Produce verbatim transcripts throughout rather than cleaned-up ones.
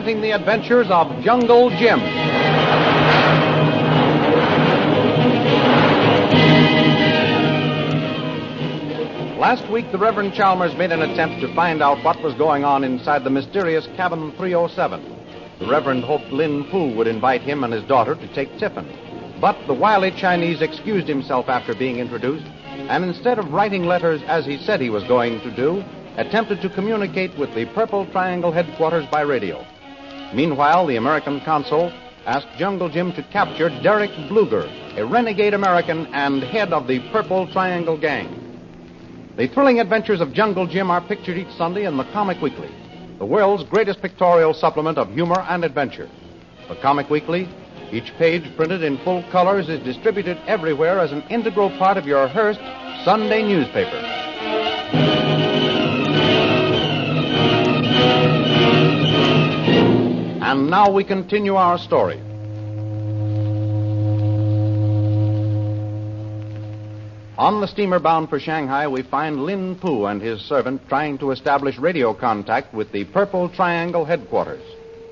presenting the adventures of Jungle Jim. Last week, the Reverend Chalmers made an attempt to find out what was going on inside the mysterious cabin three oh seven. The Reverend hoped Lin Pu would invite him and his daughter to take tiffin. But the wily Chinese excused himself after being introduced, and instead of writing letters as he said he was going to do, attempted to communicate with the Purple Triangle headquarters by radio. Meanwhile, the American consul asked Jungle Jim to capture Derek Bluger, a renegade American and head of the Purple Triangle gang. The thrilling adventures of Jungle Jim are pictured each Sunday in the Comic Weekly, the world's greatest pictorial supplement of humor and adventure. The Comic Weekly, each page printed in full colors, is distributed everywhere as an integral part of your Hearst Sunday newspaper. And now we continue our story. On the steamer bound for Shanghai, we find Lin Pu and his servant trying to establish radio contact with the Purple Triangle headquarters.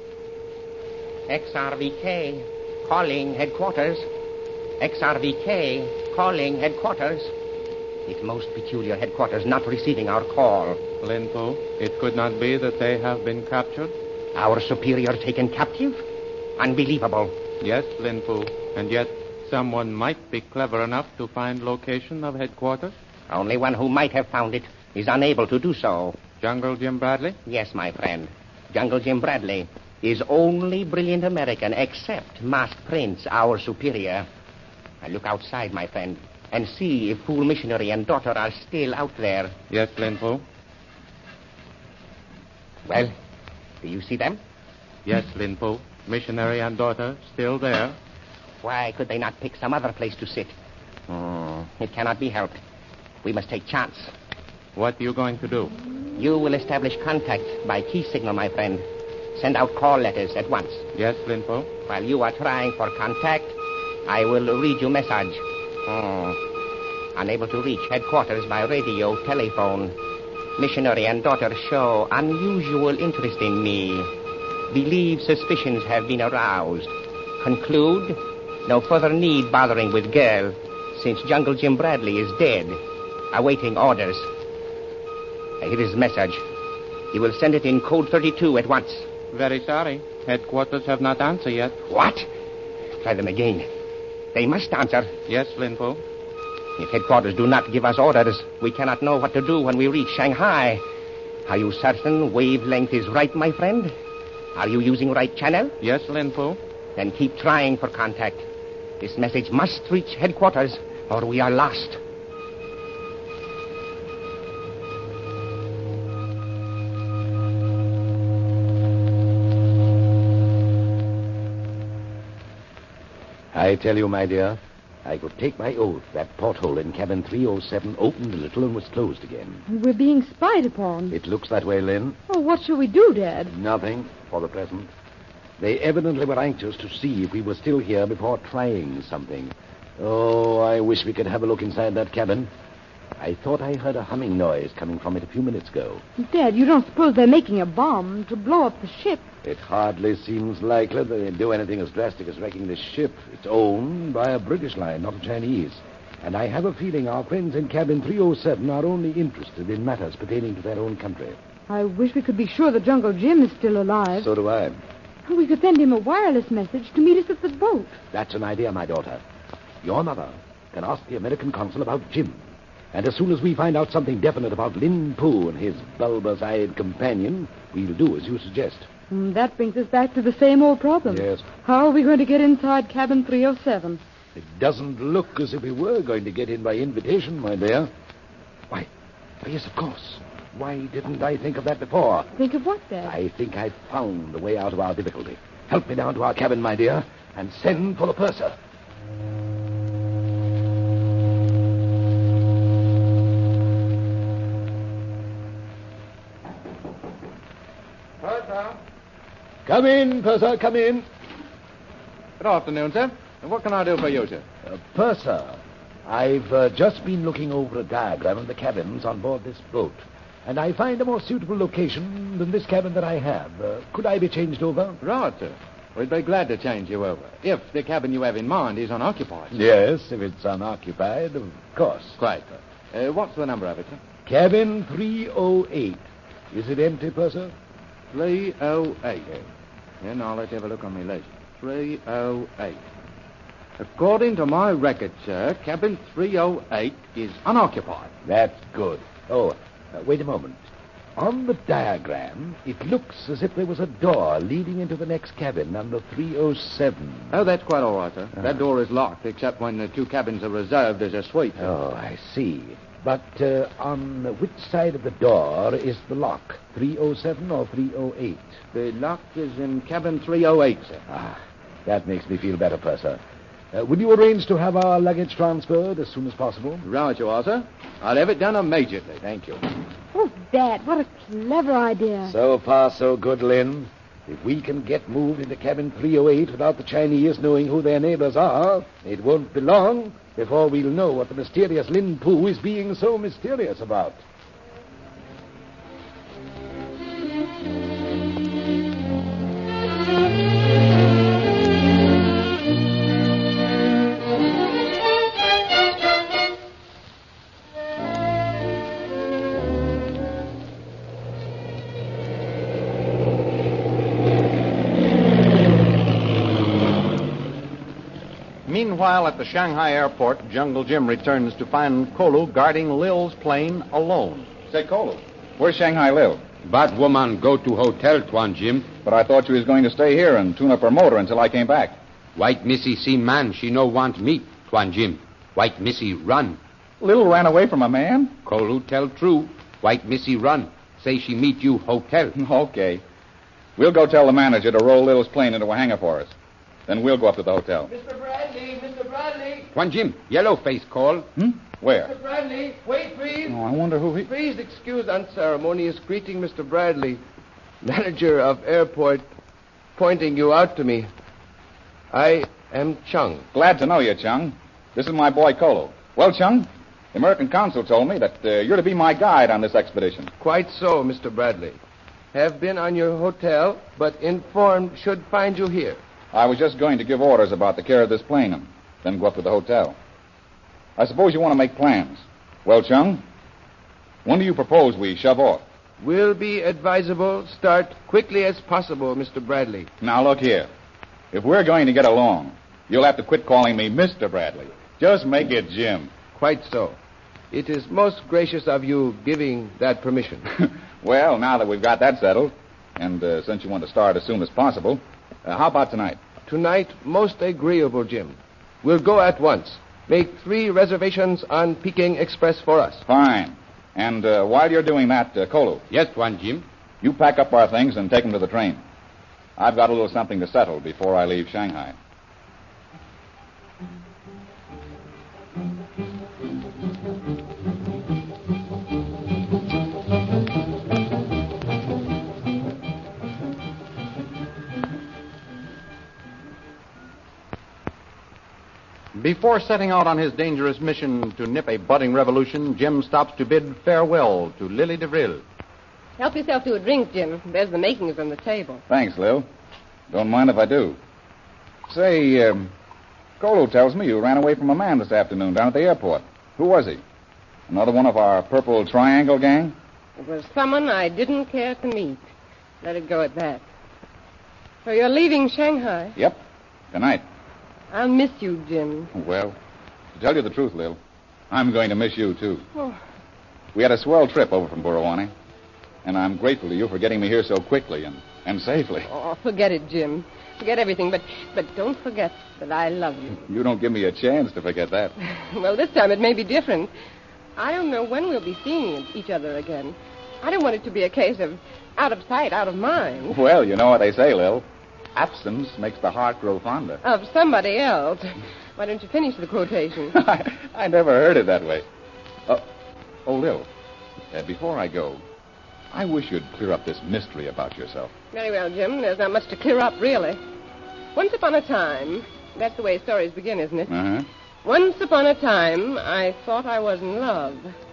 X R V K, calling headquarters. X R V K, calling headquarters. It's most peculiar headquarters not receiving our call. Lin Pu, it could not be that they have been captured? Our superior taken captive? Unbelievable. Yes, Lin Pu, and yet someone might be clever enough to find location of headquarters? Only one who might have found it is unable to do so. Jungle Jim Bradley? Yes, my friend. Jungle Jim Bradley is only brilliant American except Masked Prince, our superior. I look outside, my friend, and see if fool missionary and daughter are still out there. Yes, Lin Pu. Well, do you see them? Yes, Lin Pu. Missionary and daughter still there. Why could they not pick some other place to sit? Mm, it cannot be helped. We must take chance. What are you going to do? You will establish contact by key signal, my friend. Send out call letters at once. Yes, Lin Pu. While you are trying for contact, I will read you message. Mm. Unable to reach headquarters by radio, telephone. Missionary and daughter show unusual interest in me. Believe suspicions have been aroused. Conclude, no further need bothering with girl, since Jungle Jim Bradley is dead, awaiting orders. Here is message. You will send it in code thirty-two at once. Very sorry. Headquarters have not answered yet. What? Try them again. They must answer. Yes, Lin Pu. If headquarters do not give us orders, we cannot know what to do when we reach Shanghai. Are you certain wavelength is right, my friend? Are you using right channel? Yes, Lin Pu. Then keep trying for contact. This message must reach headquarters, or we are lost. I tell you, my dear, I could take my oath that porthole in cabin three oh seven opened a little and was closed again. We're being spied upon. It looks that way, Lynn. Oh, what shall we do, Dad? Nothing, for the present. They evidently were anxious to see if we were still here before trying something. Oh, I wish we could have a look inside that cabin. I thought I heard a humming noise coming from it a few minutes ago. Dad, you don't suppose they're making a bomb to blow up the ship? It hardly seems likely that they'd do anything as drastic as wrecking this ship. It's owned by a British line, not a Chinese. And I have a feeling our friends in cabin three oh seven are only interested in matters pertaining to their own country. I wish we could be sure that Jungle Jim is still alive. So do I. We could send him a wireless message to meet us at the boat. That's an idea, my daughter. Your mother can ask the American consul about Jim. And as soon as we find out something definite about Lin Pu and his bulbous-eyed companion, we'll do as you suggest. Mm, that brings us back to the same old problem. Yes. How are we going to get inside cabin three oh seven? It doesn't look as if we were going to get in by invitation, my dear. Why, yes, of course. Why didn't I think of that before? Think of what, Dad? I think I've found the way out of our difficulty. Help me down to our cabin, my dear, and send for the purser. Purser. Come in, purser, come in. Good afternoon, sir. What can I do for you, sir? Uh, purser, I've uh, just been looking over a diagram of the cabins on board this boat. and I find a more suitable location than this cabin that I have, uh, could I be changed over? Right, sir. We'd be glad to change you over, if the cabin you have in mind is unoccupied. Yes, if it's unoccupied, of course. Quite. Uh, what's the number of it, sir? Cabin three oh eight. Is it empty, Purser? three oh eight. Then I'll let you have a look on my leisure. three oh eight. According to my record, sir, cabin three oh eight is unoccupied. That's good. Oh, uh, wait a moment. On the diagram, it looks as if there was a door leading into the next cabin, number three oh seven. Oh, that's quite all right, sir. Ah. That door is locked, except when the two cabins are reserved as a suite. Oh, I see. But uh, on which side of the door is the lock? three oh seven or three oh eight? The lock is in cabin three oh eight, sir. Ah, that makes me feel better, Purser. Uh, will you arrange to have our luggage transferred as soon as possible? Right you are, sir. I'll have it done immediately. Thank you. Oh, Dad, what a clever idea. So far, so good, Lynn. If we can get moved into cabin three oh eight without the Chinese knowing who their neighbors are, it won't be long before we'll know what the mysterious Lin Poo is being so mysterious about. Meanwhile, at the Shanghai airport, Jungle Jim returns to find Kolu guarding Lil's plane alone. Say, Kolu, where's Shanghai Lil? Bad woman go to hotel, Tuan Jim. But I thought she was going to stay here and tune up her motor until I came back. White Missy see man, she no want meet, Tuan Jim. White Missy run. Lil ran away from a man? Kolu tell true. White Missy run. Say she meet you hotel. Okay. We'll go tell the manager to roll Lil's plane into a hangar for us. Then we'll go up to the hotel. Mister Bradley, Mister Bradley. Tuan Jim, yellow face call. Hmm? Where? Mister Bradley, wait, please. Oh, I wonder who he... Please excuse unceremonious greeting, Mister Bradley. Manager of airport pointing you out to me. I am Chung. Glad to know you, Chung. This is my boy, Kolu. Well, Chung, the American consul told me that uh, you're to be my guide on this expedition. Quite so, Mister Bradley. Have been on your hotel, but informed should find you here. I was just going to give orders about the care of this plane and then go up to the hotel. I suppose you want to make plans. Well, Chung, when do you propose we shove off? Will be advisable start quickly as possible, Mister Bradley. Now, look here. If we're going to get along, you'll have to quit calling me Mister Bradley. Just make it Jim. Quite so. It is most gracious of you giving that permission. Well, now that we've got that settled, and uh, since you want to start as soon as possible, uh, how about tonight? Tonight, most agreeable, Jim. We'll go at once. Make three reservations on Peking Express for us. Fine. And uh, while you're doing that, uh, Kolu, Yes, Tuan Jim. you pack up our things and take them to the train. I've got a little something to settle before I leave Shanghai. Before setting out on his dangerous mission to nip a budding revolution, Jim stops to bid farewell to Lily DeVril. Help yourself to a drink, Jim. There's the makings on the table. Thanks, Lil. Don't mind if I do. Say, um, Kolu tells me you ran away from a man this afternoon down at the airport. Who was he? Another one of our Purple Triangle gang? It was someone I didn't care to meet. Let it go at that. So you're leaving Shanghai? Yep. Tonight. I'll miss you, Jim. Well, to tell you the truth, Lil, I'm going to miss you, too. Oh. We had a swell trip over from Burawani, and I'm grateful to you for getting me here so quickly and, and safely. Oh, forget it, Jim. Forget everything, but, but don't forget that I love you. You don't give me a chance to forget that. Well, this time it may be different. I don't know when we'll be seeing each other again. I don't want it to be a case of out of sight, out of mind. Well, you know what they say, Lil. Absence makes the heart grow fonder. Of somebody else. Why don't you finish the quotation? I, I never heard it that way. Uh, oh, Lil, uh, before I go, I wish you'd clear up this mystery about yourself. Very well, Jim. There's not much to clear up, really. Once upon a time, that's the way stories begin, isn't it? Uh-huh. Once upon a time, I thought I was in love.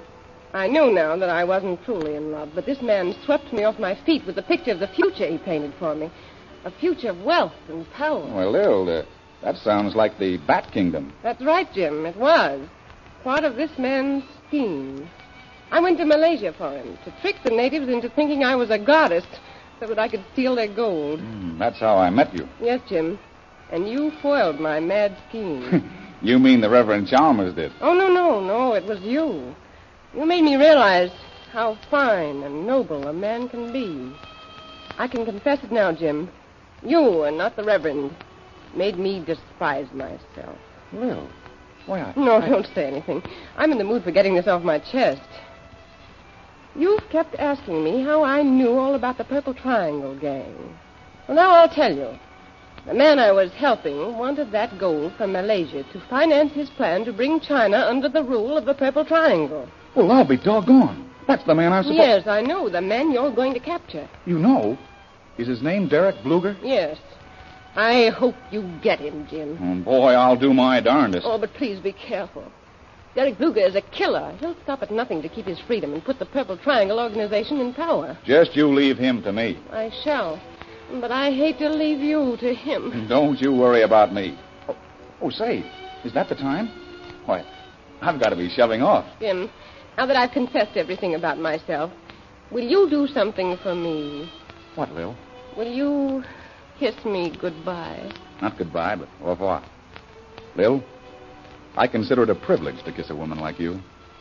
I knew now that I wasn't truly in love, but this man swept me off my feet with the picture of the future he painted for me. A future of wealth and power. Well, Lil, uh, that sounds like the Bat Kingdom. That's right, Jim. It was. Part of this man's scheme. I went to Malaysia for him, to trick the natives into thinking I was a goddess so that I could steal their gold. Mm, that's how I met you. Yes, Jim. And you foiled my mad scheme. You mean the Reverend Chalmers did? Oh, no, no, no. It was you. You made me realize how fine and noble a man can be. I can confess it now, Jim. You, and not the Reverend, made me despise myself. Lil, why, I... No, I... don't say anything. I'm in the mood for getting this off my chest. You've kept asking me how I knew all about the Purple Triangle gang. Well, now I'll tell you. The man I was helping wanted that gold from Malaysia to finance his plan to bring China under the rule of the Purple Triangle. Well, I'll be doggone. That's the man I'm supposed... Yes, I know. The man you're going to capture. You know? Is his name Derek Bluger? Yes. I hope you get him, Jim. Oh, boy, I'll do my darndest. Oh, but please be careful. Derek Bluger is a killer. He'll stop at nothing to keep his freedom and put the Purple Triangle organization in power. Just you leave him to me. I shall. But I hate to leave you to him. Don't you worry about me. Oh, oh say, is that the time? Why, I've got to be shoving off. Jim, now that I've confessed everything about myself, will you do something for me? What, Lil? Will you kiss me goodbye? Not goodbye, but au revoir. Lil, I consider it a privilege to kiss a woman like you.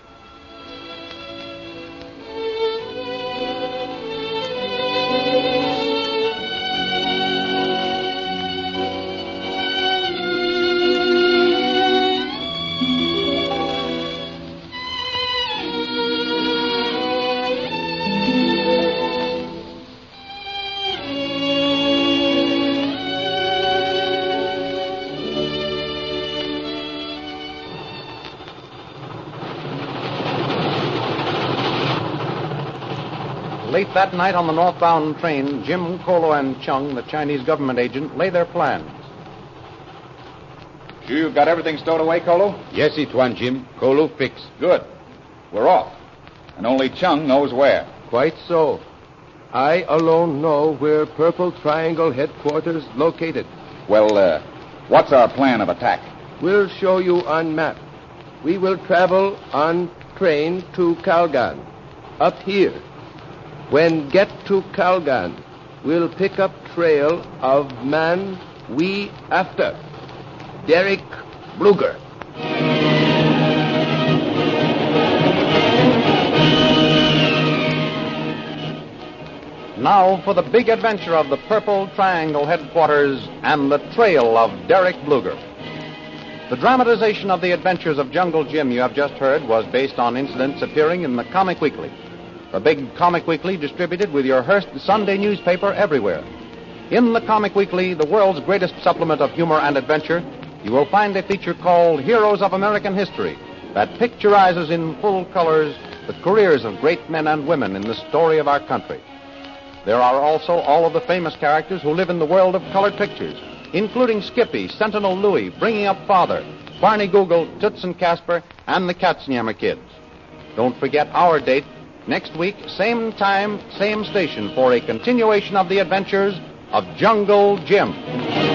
Late that night on the northbound train, Jim, Kolo, and Chung, the Chinese government agent, lay their plans. You've got everything stowed away, Kolo? Yes, it one, Jim. Kolo fix. Good. We're off. And only Chung knows where. Quite so. I alone know where Purple Triangle headquarters located. Well, uh, what's our plan of attack? We'll show you on map. We will travel on train to Kalgan. Up here. When get to Kalgan, we'll pick up trail of man we after. Derek Bluger. Now for the big adventure of the Purple Triangle headquarters and the trail of Derek Bluger. The dramatization of the adventures of Jungle Jim you have just heard was based on incidents appearing in the Comic Weekly, a big comic weekly distributed with your Hearst Sunday newspaper everywhere. In the Comic Weekly, the world's greatest supplement of humor and adventure, you will find a feature called Heroes of American History that picturizes in full colors the careers of great men and women in the story of our country. There are also all of the famous characters who live in the world of colored pictures, including Skippy, Sentinel Louie, Bringing Up Father, Barney Google, Toots and Casper, and the Katzenjammer Kids. Don't forget our date, next week, same time, same station, for a continuation of the adventures of Jungle Jim.